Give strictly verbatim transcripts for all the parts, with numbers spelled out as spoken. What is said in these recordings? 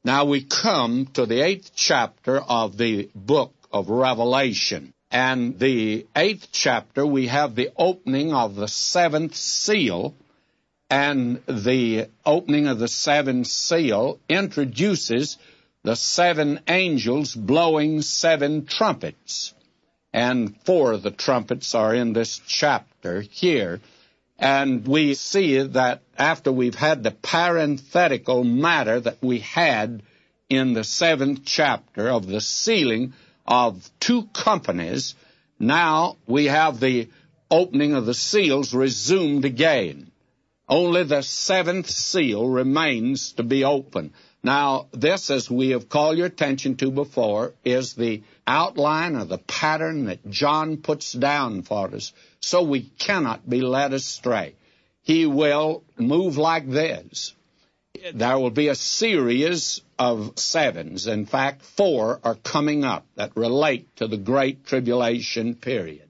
Now we come to the eighth chapter of the book of Revelation. And the eighth chapter, we have the opening of the seventh seal. And the opening of the seventh seal introduces the seven angels blowing seven trumpets. And four of the trumpets are in this chapter here. And we see that after we've had the parenthetical matter that we had in the seventh chapter of the sealing of two companies, now we have the opening of the seals resumed again. Only the seventh seal remains to be opened. Now, this, as we have called your attention to before, is the outline or the pattern that John puts down for us, so we cannot be led astray. He will move like this. There will be a series of sevens. In fact, four are coming up that relate to the Great Tribulation period.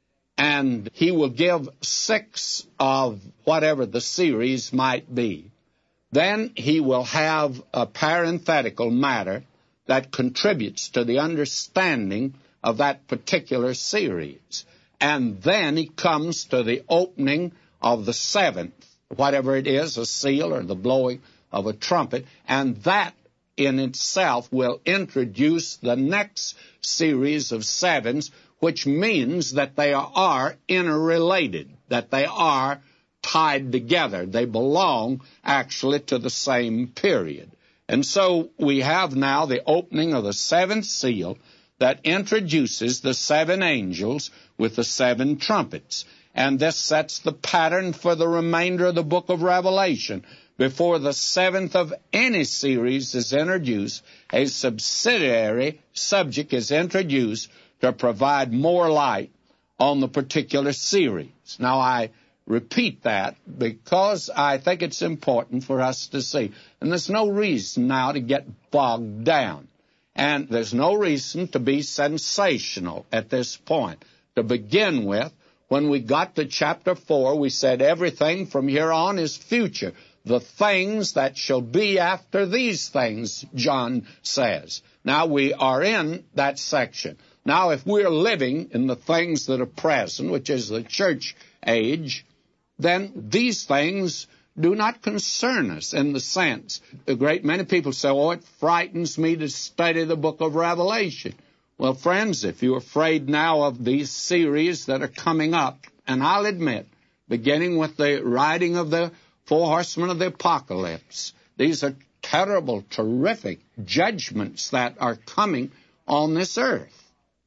And he will give six of whatever the series might be. Then he will have a parenthetical matter that contributes to the understanding of that particular series. And then he comes to the opening of the seventh, whatever it is, a seal or the blowing of a trumpet, and that in itself will introduce the next series of sevens, which means that they are interrelated, that they are tied together. They belong actually to the same period. And so we have now the opening of the seventh seal that introduces the seven angels with the seven trumpets. And this sets the pattern for the remainder of the book of Revelation. Before the seventh of any series is introduced, a subsidiary subject is introduced to provide more light on the particular series. Now, I repeat that because I think it's important for us to see. And there's no reason now to get bogged down. And there's no reason to be sensational at this point. To begin with, when we got to chapter four, we said everything from here on is future. The things that shall be after these things, John says. Now we are in that section. Now if we're living in the things that are present, which is the church age, then these things do not concern us in the sense. A great many people say, oh, it frightens me to study the book of Revelation. Well, friends, if you're afraid now of these series that are coming up, and I'll admit, beginning with the writing of the four horsemen of the apocalypse, these are terrible, terrific judgments that are coming on this earth.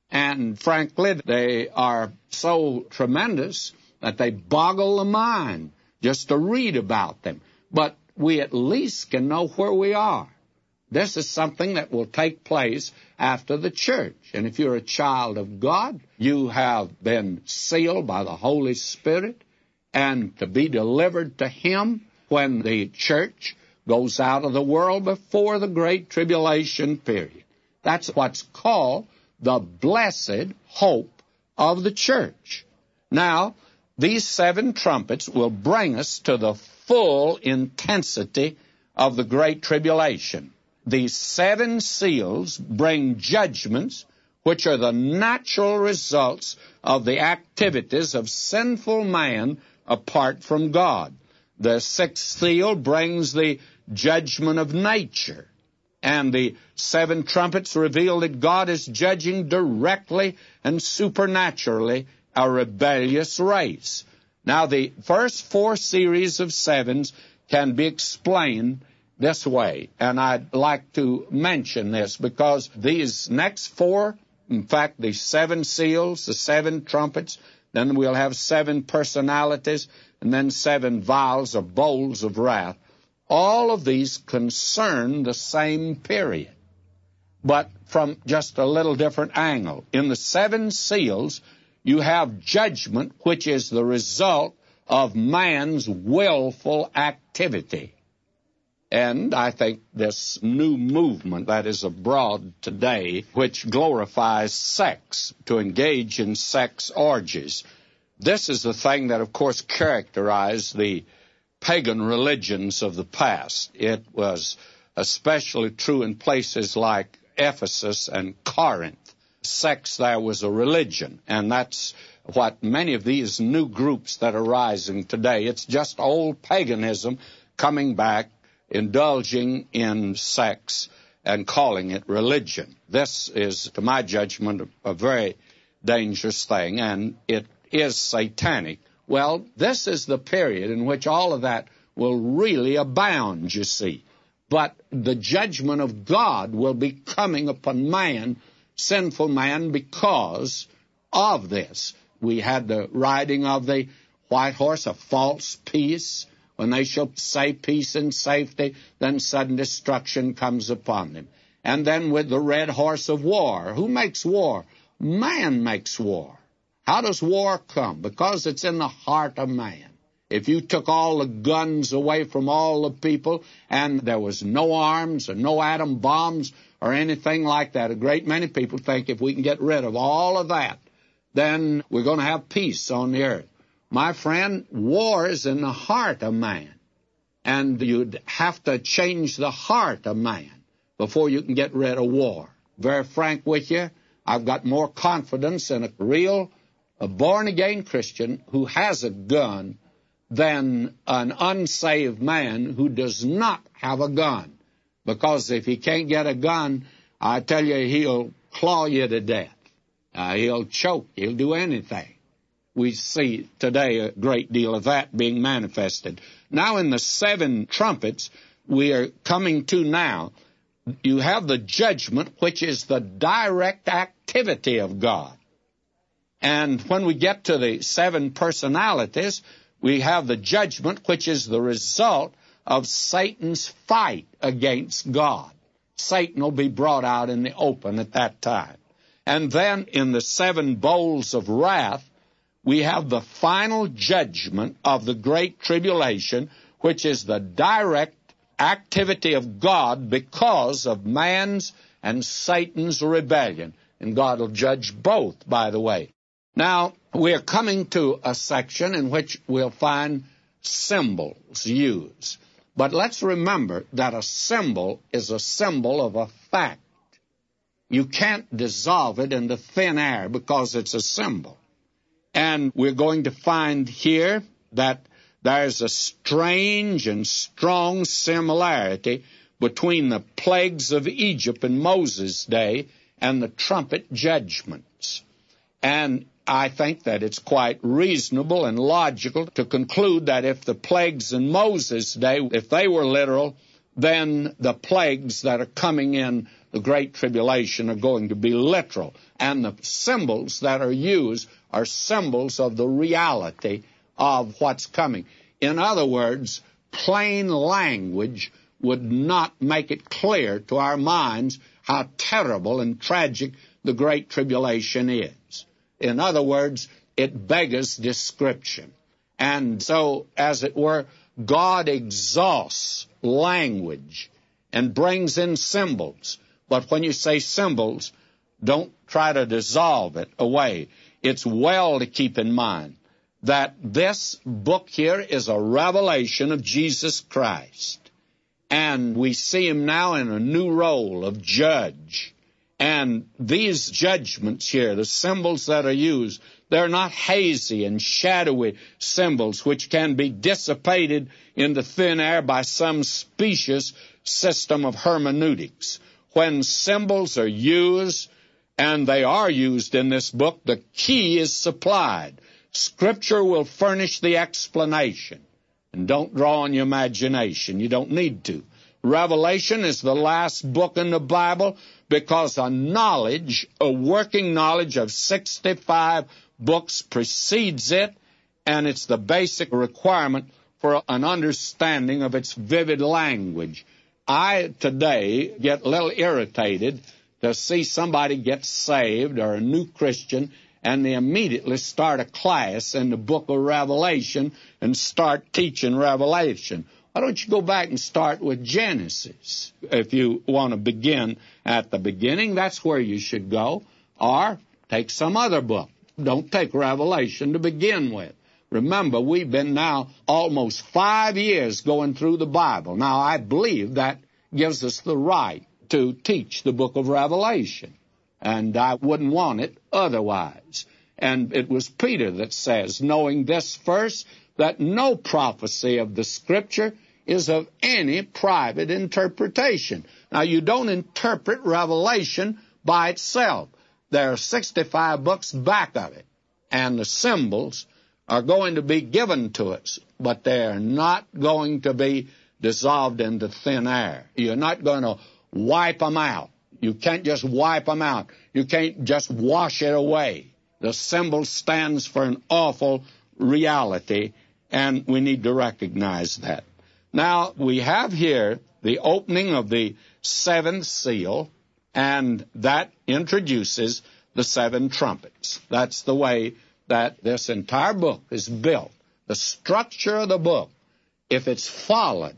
And frankly, they are so tremendous that they boggle the mind just to read about them. But we at least can know where we are. This is something that will take place after the church. And if you're a child of God, you have been sealed by the Holy Spirit and to be delivered to Him when the church goes out of the world before the Great Tribulation period. That's what's called the blessed hope of the church. Now, these seven trumpets will bring us to the full intensity of the Great Tribulation. These seven seals bring judgments which are the natural results of the activities of sinful man apart from God. The sixth seal brings the judgment of nature. And the seven trumpets reveal that God is judging directly and supernaturally a rebellious race. Now, the first four series of sevens can be explained this way, and I'd like to mention this because these next four, in fact, the seven seals, the seven trumpets, then we'll have seven personalities, and then seven vials or bowls of wrath. All of these concern the same period, but from just a little different angle. In the seven seals, you have judgment, which is the result of man's willful activity. And I think this new movement that is abroad today, which glorifies sex, to engage in sex orgies, this is the thing that, of course, characterized the pagan religions of the past. It was especially true in places like Ephesus and Corinth. Sex there was a religion, and that's what many of these new groups that are rising today, it's just old paganism coming back, indulging in sex and calling it religion. This is, to my judgment, a very dangerous thing, and it is satanic. Well, this is the period in which all of that will really abound, you see. But the judgment of God will be coming upon man, sinful man, because of this. We had the riding of the white horse, a false peace. When they shall say peace and safety, then sudden destruction comes upon them. And then with the red horse of war. Who makes war? Man makes war. How does war come? Because it's in the heart of man. If you took all the guns away from all the people and there was no arms or no atom bombs or anything like that, a great many people think if we can get rid of all of that, then we're going to have peace on the earth. My friend, war is in the heart of man. And you'd have to change the heart of man before you can get rid of war. Very frank with you, I've got more confidence in a real, a born-again Christian who has a gun than an unsaved man who does not have a gun. Because if he can't get a gun, I tell you, he'll claw you to death. Uh, he'll choke. He'll do anything. We see today a great deal of that being manifested. Now in the seven trumpets we are coming to now, you have the judgment, which is the direct activity of God. And when we get to the seven personalities, we have the judgment, which is the result of Satan's fight against God. Satan will be brought out in the open at that time. And then in the seven bowls of wrath, we have the final judgment of the great tribulation, which is the direct activity of God because of man's and Satan's rebellion. And God will judge both, by the way. Now, we're coming to a section in which we'll find symbols used. But let's remember that a symbol is a symbol of a fact. You can't dissolve it into thin air because it's a symbol. And we're going to find here that there's a strange and strong similarity between the plagues of Egypt in Moses' day and the trumpet judgments. And I think that it's quite reasonable and logical to conclude that if the plagues in Moses' day, if they were literal, then the plagues that are coming in the Great Tribulation are going to be literal. And the symbols that are used are symbols of the reality of what's coming. In other words, plain language would not make it clear to our minds how terrible and tragic the Great Tribulation is. In other words, it beggars description. And so, as it were, God exhausts language and brings in symbols. But when you say symbols, don't try to dissolve it away. It's well to keep in mind that this book here is a revelation of Jesus Christ. And we see him now in a new role of judge. And these judgments here, the symbols that are used, they're not hazy and shadowy symbols which can be dissipated into thin air by some specious system of hermeneutics. When symbols are used, and they are used in this book, the key is supplied. Scripture will furnish the explanation. And don't draw on your imagination. You don't need to. Revelation is the last book in the Bible because a knowledge, a working knowledge of sixty-five books precedes it, and it's the basic requirement for an understanding of its vivid language. I today get a little irritated to see somebody get saved or a new Christian and they immediately start a class in the book of Revelation and start teaching Revelation. Why don't you go back and start with Genesis? If you want to begin at the beginning, that's where you should go. Or take some other book. Don't take Revelation to begin with. Remember, we've been now almost five years going through the Bible. Now, I believe that gives us the right to teach the book of Revelation. And I wouldn't want it otherwise. And it was Peter that says, knowing this first, that no prophecy of the Scripture is of any private interpretation. Now, you don't interpret Revelation by itself. There are sixty-five books back of it, and the symbols are going to be given to us, but they are not going to be dissolved into thin air. You're not going to wipe them out. You can't just wipe them out. You can't just wash it away. The symbol stands for an awful reality, and we need to recognize that. Now, we have here the opening of the seventh seal, and that introduces the seven trumpets. That's the way that this entire book is built. The structure of the book, if it's followed,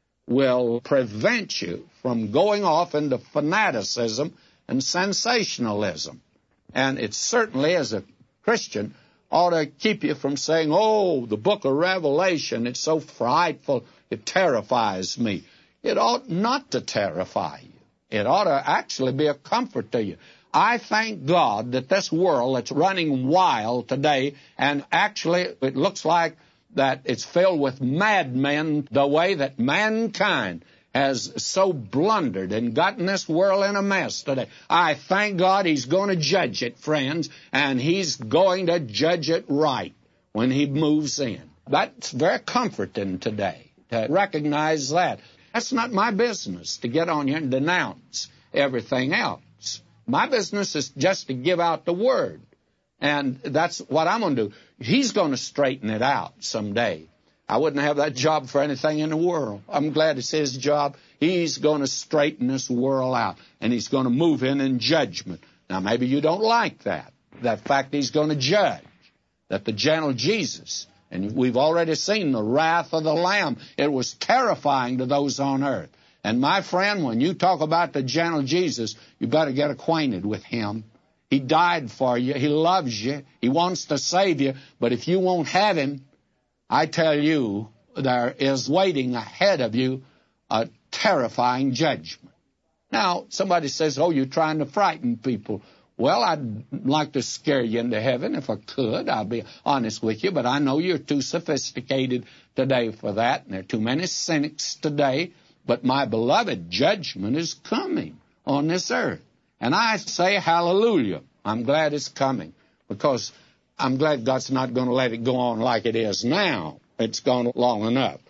will prevent you from going off into fanaticism and sensationalism. And it certainly, as a Christian, ought to keep you from saying, oh, the book of Revelation, it's so frightful, it terrifies me. It ought not to terrify you. It ought to actually be a comfort to you. I thank God that this world that's running wild today, and actually it looks like that it's filled with madmen, the way that mankind has so blundered and gotten this world in a mess today. I thank God He's going to judge it, friends, and He's going to judge it right when He moves in. That's very comforting today, to recognize that. That's not my business to get on here and denounce everything else. My business is just to give out the Word. And that's what I'm going to do. He's going to straighten it out someday. I wouldn't have that job for anything in the world. I'm glad it's His job. He's going to straighten this world out, and He's going to move in in judgment. Now, maybe you don't like that, that fact He's going to judge, that the gentle Jesus, and we've already seen the wrath of the Lamb. It was terrifying to those on earth. And my friend, when you talk about the gentle Jesus, you better get acquainted with Him. He died for you. He loves you. He wants to save you. But if you won't have Him, I tell you, there is waiting ahead of you a terrifying judgment. Now, somebody says, oh, you're trying to frighten people. Well, I'd like to scare you into heaven if I could. I'll be honest with you, but I know you're too sophisticated today for that, and there are too many cynics today. But my beloved, judgment is coming on this earth. And I say hallelujah. I'm glad it's coming, because I'm glad God's not going to let it go on like it is now. It's gone long enough.